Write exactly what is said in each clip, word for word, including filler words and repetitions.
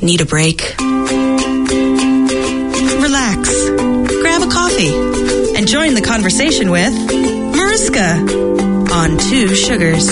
Need a break? Relax. Grab a coffee and join the conversation with Mariska on Two Sugars.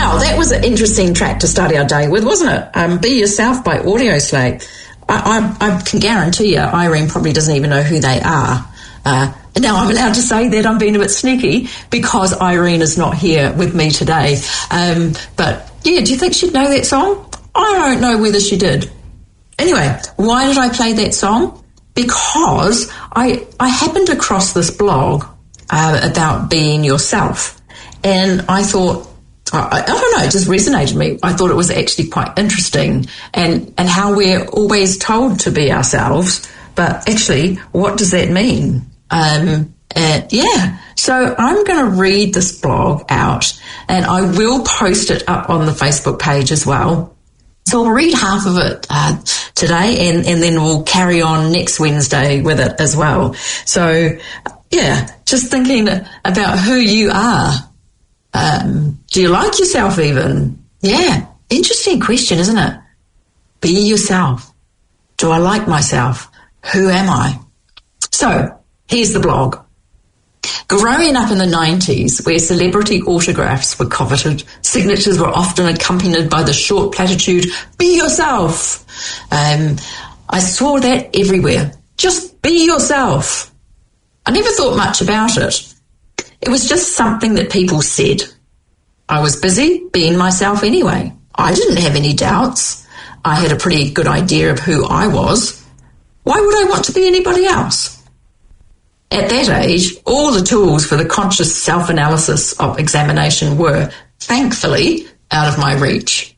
Wow, that was an interesting track to start our day with, wasn't it? Um, Be Yourself by Audioslave. I, I, I can guarantee you Irene probably doesn't even know who they are. Uh, now I'm allowed to say that I'm being a bit sneaky because Irene is not here with me today. Um, but yeah, do you think she'd know that song? I don't know whether she did. Anyway, why did I play that song? Because I I happened across this blog uh, about being yourself, and I thought, I, I don't know, it just resonated with me. I thought it was actually quite interesting, and, and how we're always told to be ourselves, but actually, what does that mean? Um, and yeah, so I'm going to read this blog out, and I will post it up on the Facebook page as well. So I'll read half of it uh, today, and, and then we'll carry on next Wednesday with it as well. So, yeah, just thinking about who you are. Um, do you like yourself even? Yeah, interesting question, isn't it? Be yourself. Do I like myself? Who am I? So, here's the blog. Growing up in the nineties, where celebrity autographs were coveted, signatures were often accompanied by the short platitude, be yourself. Um, I saw that everywhere. Just be yourself. I never thought much about it. It was just something that people said. I was busy being myself anyway. I didn't have any doubts. I had a pretty good idea of who I was. Why would I want to be anybody else? At that age, all the tools for the conscious self-analysis of examination were, thankfully, out of my reach.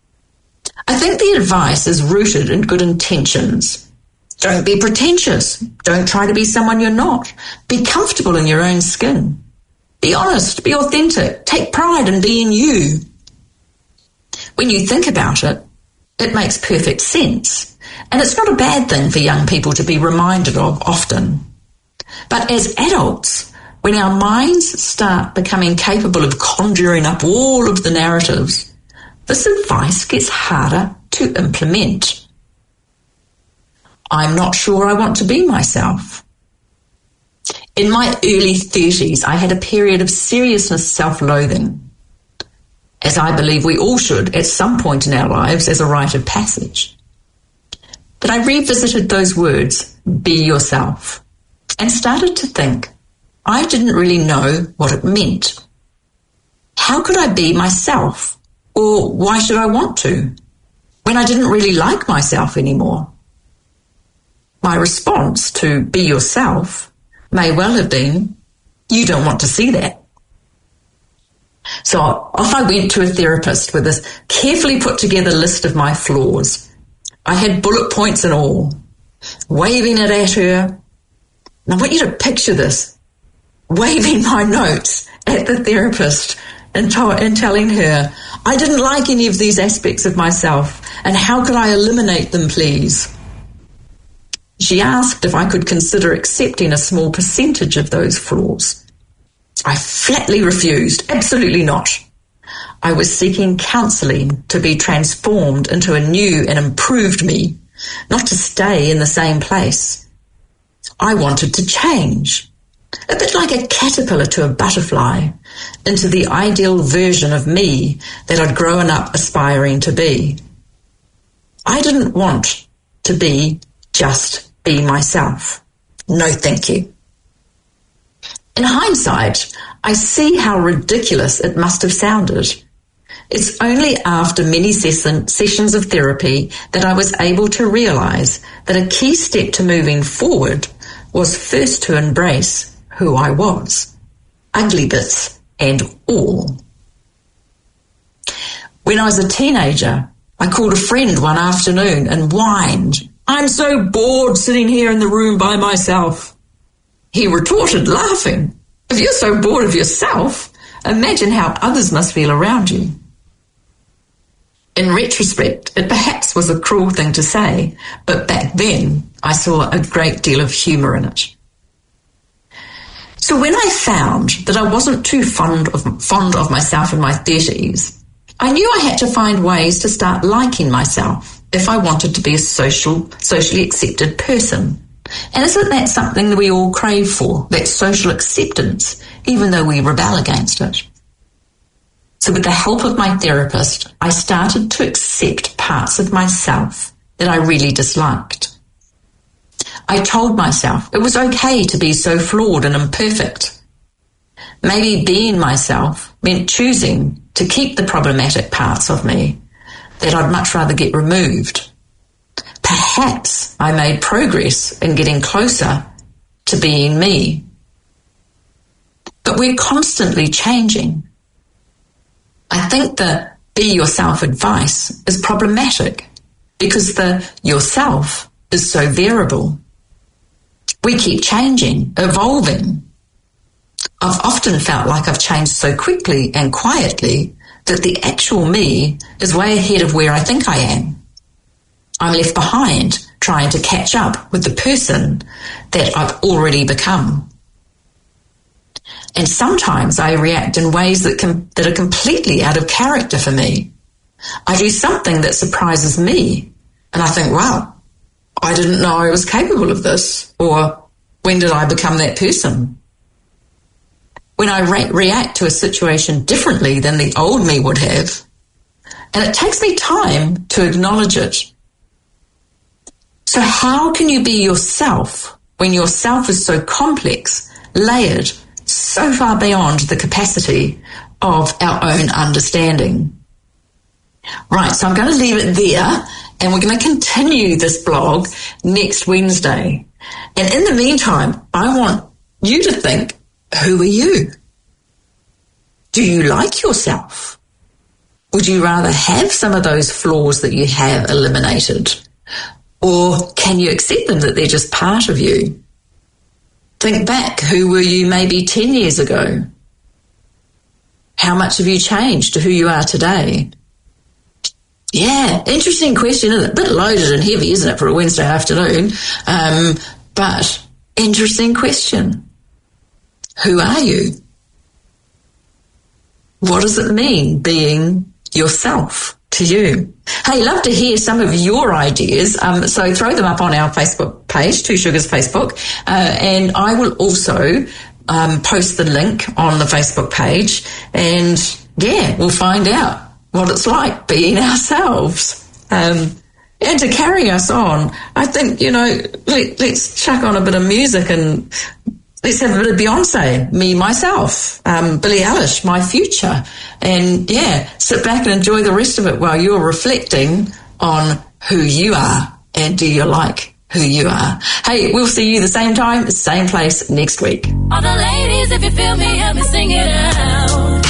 I think the advice is rooted in good intentions. Don't be pretentious. Don't try to be someone you're not. Be comfortable in your own skin. Be honest. Be authentic. Take pride in being you. When you think about it, it makes perfect sense. And it's not a bad thing for young people to be reminded of often. But as adults, when our minds start becoming capable of conjuring up all of the narratives, this advice gets harder to implement. I'm not sure I want to be myself. In my early thirties, I had a period of seriousness self-loathing, as I believe we all should at some point in our lives as a rite of passage. But I revisited those words, be yourself, and started to think I didn't really know what it meant. How could I be myself? Or why should I want to, when I didn't really like myself anymore? My response to be yourself may well have been, you don't want to see that. So off I went to a therapist with this carefully put together list of my flaws. I had bullet points and all, waving it at her. And I want you to picture this, waving my notes at the therapist and, to- and telling her, I didn't like any of these aspects of myself, and how could I eliminate them, please? She asked if I could consider accepting a small percentage of those flaws. I flatly refused, absolutely not. I was seeking counselling to be transformed into a new and improved me, not to stay in the same place. I wanted to change, a bit like a caterpillar to a butterfly, into the ideal version of me that I'd grown up aspiring to be. I didn't want to be just be myself. No, thank you. In hindsight, I see how ridiculous it must have sounded. It's only after many ses- sessions of therapy that I was able to realise that a key step to moving forward was first to embrace who I was, ugly bits and all. When I was a teenager, I called a friend one afternoon and whined, I'm so bored sitting here in the room by myself. He retorted, laughing, if you're so bored of yourself, imagine how others must feel around you. In retrospect, it perhaps was a cruel thing to say, but back then I saw a great deal of humour in it. So when I found that I wasn't too fond of, fond of myself in my thirties, I knew I had to find ways to start liking myself if I wanted to be a social, socially accepted person. And isn't that something that we all crave for, that social acceptance, even though we rebel against it? So with the help of my therapist, I started to accept parts of myself that I really disliked. I told myself it was okay to be so flawed and imperfect. Maybe being myself meant choosing to keep the problematic parts of me that I'd much rather get removed. Perhaps I made progress in getting closer to being me. But we're constantly changing. I think the be yourself advice is problematic because the yourself is so variable. We keep changing, evolving. I've often felt like I've changed so quickly and quietly that the actual me is way ahead of where I think I am. I'm left behind trying to catch up with the person that I've already become. And sometimes I react in ways that com- that are completely out of character for me. I do something that surprises me, and I think, wow, I didn't know I was capable of this, or when did I become that person? When I re- react to a situation differently than the old me would have, and it takes me time to acknowledge it. So how can you be yourself when yourself is so complex, layered, so far beyond the capacity of our own understanding? Right, so I'm going to leave it there, and we're going to continue this blog next Wednesday. And in the meantime, I want you to think, who are you? Do you like yourself? Would you rather have some of those flaws that you have eliminated? Or can you accept them, that they're just part of you? Think back, who were you maybe ten years ago? How much have you changed to who you are today? Yeah, interesting question, isn't it? A bit loaded and heavy, isn't it, for a Wednesday afternoon? Um, but interesting question. Who are you? What does it mean being yourself to you? Hey, love to hear some of your ideas. Um, so throw them up on our Facebook page, Two Sugars Facebook, uh, and I will also um, post the link on the Facebook page. And yeah, we'll find out what it's like being ourselves. Um, and to carry us on, I think, you know, let, let's chuck on a bit of music and let's have a bit of Beyonce, Me, Myself, um, Billie Eilish, My Future. And yeah, sit back and enjoy the rest of it while you're reflecting on who you are and do you like who you are. Hey, we'll see you the same time, same place next week. All the ladies, if you feel me, help me sing it out.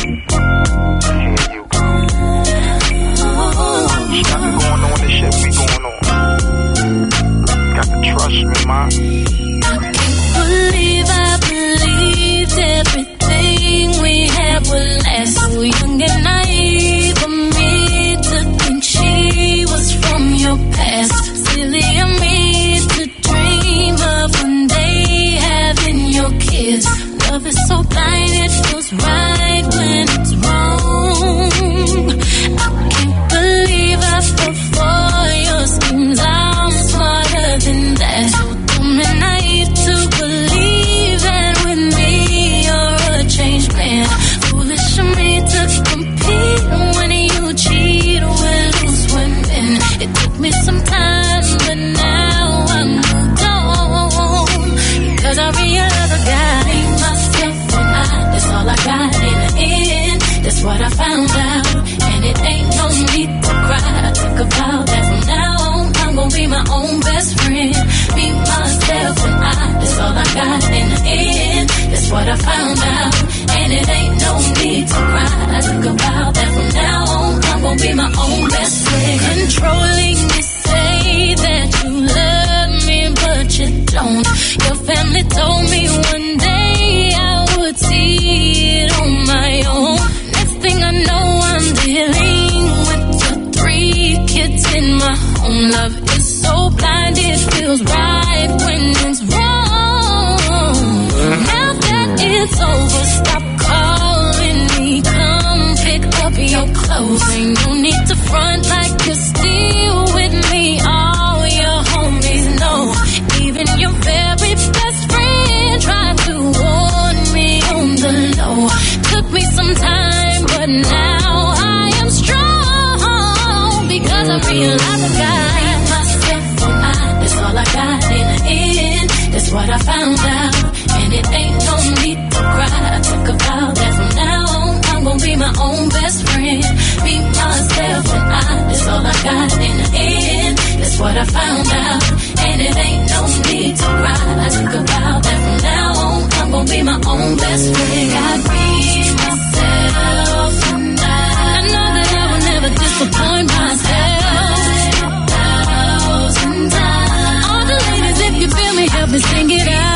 Got me going on this shit, we going on. Got to trust me, ma. I can't believe I believed everything we had would last. So young and naive for me to think she was from your past. Silly of me to dream of one day having your kids. Love is so blind, it feels right when it's wrong. I can't believe I fell for your schemes. I'm smarter than that. So dumb and naive to believe that with me you're a changed man. Foolish of me to compete when you cheat with loose women. It took me some time, but now I'm moved on. Because I realized I got myself and I, that's all I got in the end. That's what I found out. And it ain't no need to cry. I think about that from now on. I'm gonna be my own best friend. Be myself and I, that's all I got in the end. That's what I found out. And it ain't no need to cry. I think about that from now on. I'm gonna be my own best friend. Controlling me, say that you love me, but you don't. Your family told me one day I would see it on my own. Next thing I know, I'm dealing with the three kids in my home. Love is so blind, it feels right when it's wrong. Now that it's over, stop calling me. Come pick up your clothes. Ain't no need to front. being like a guy. Myself and I, that's all I got in the end. That's what I found out. And it ain't no need to cry. I took a vow that from now on, I'm gonna be my own best friend. Be myself and I, that's all I got in the end. That's what I found out. And it ain't no need to cry. I took a vow that from now on, I'm gonna be my own best friend. I be myself and I, I know that I will never disappoint myself. Thousand times. All the ladies, if you feel me, help me sing it out.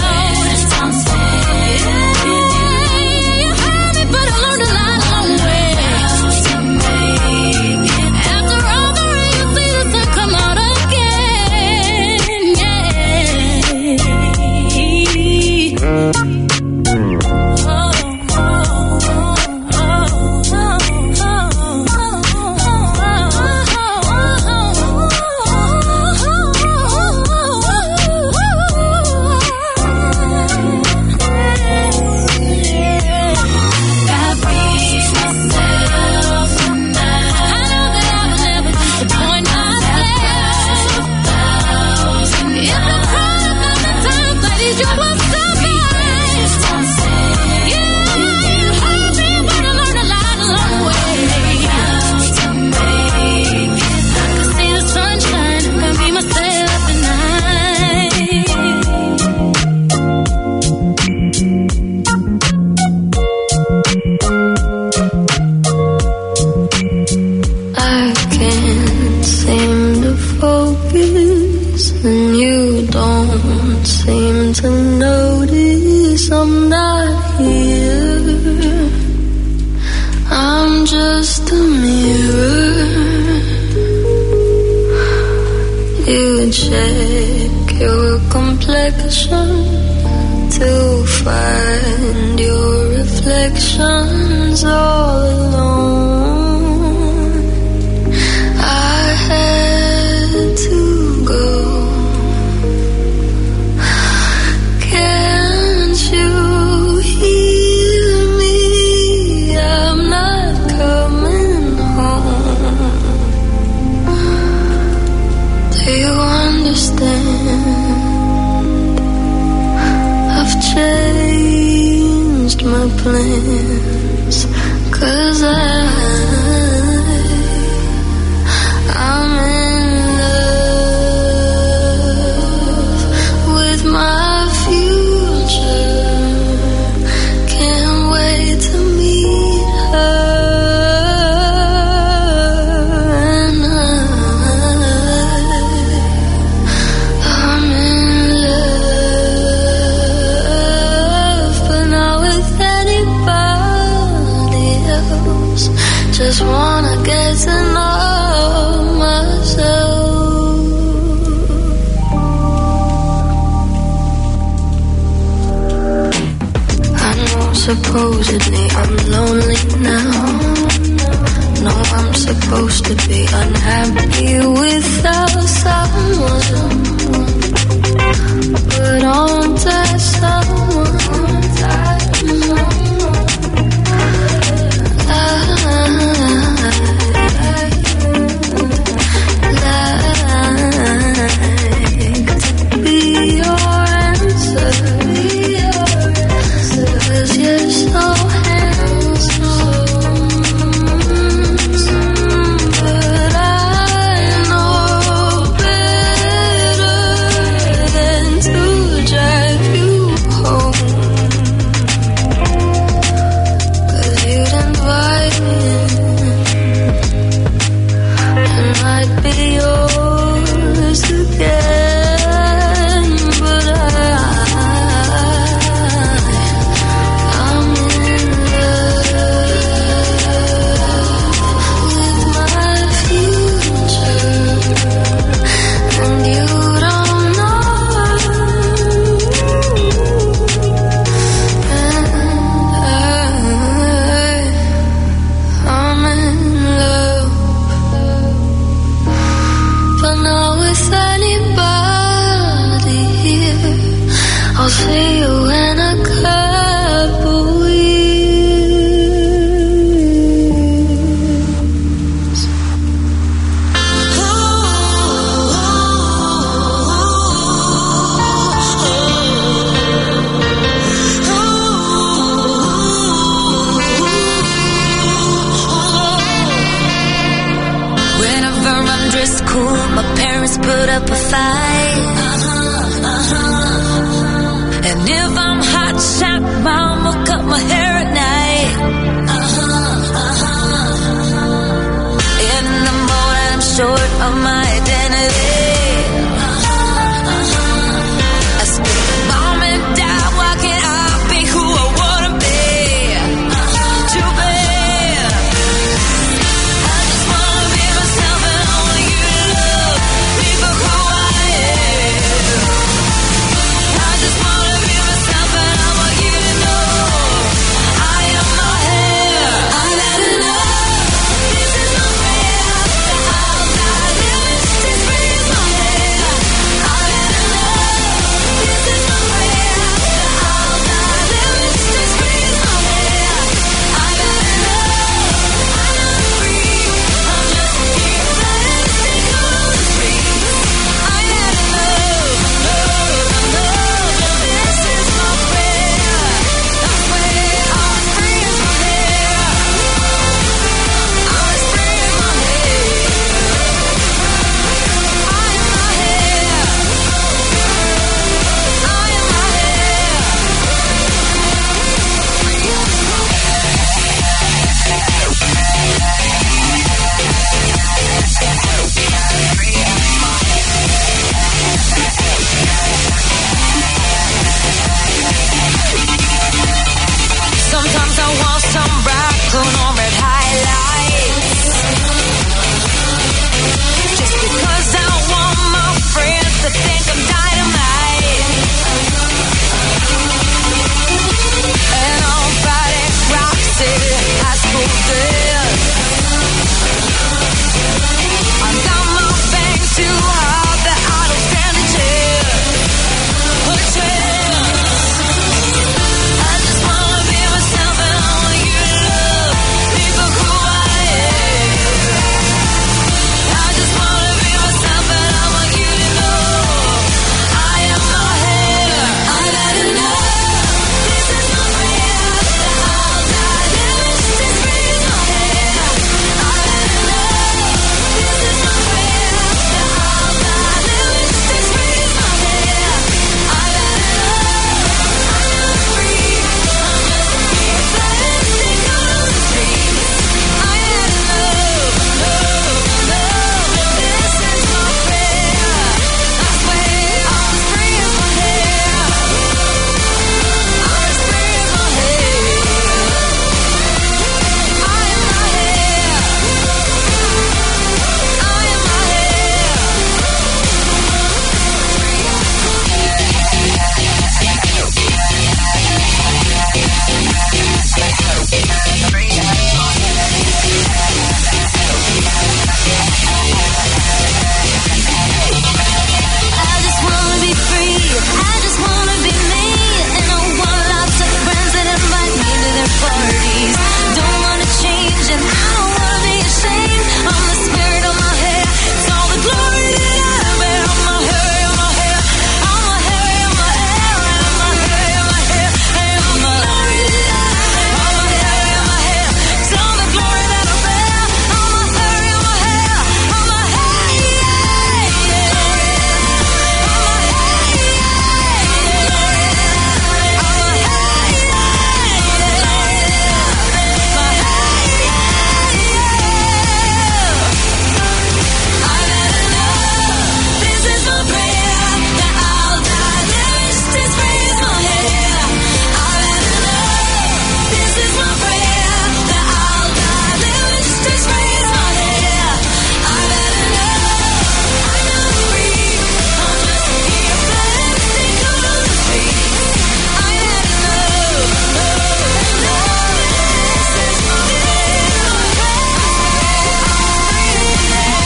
Supposedly I'm lonely now. No, I'm supposed to be unhappy without someone. But aren't I someone? I'd like to be your answer. You're so handsome, but I know better than to drive you home. cool, my parents put up a fight. Uh-huh, uh-huh. And if I'm hot shot, mama cut my hair at night. Uh-huh, uh-huh. In the morning I'm short on my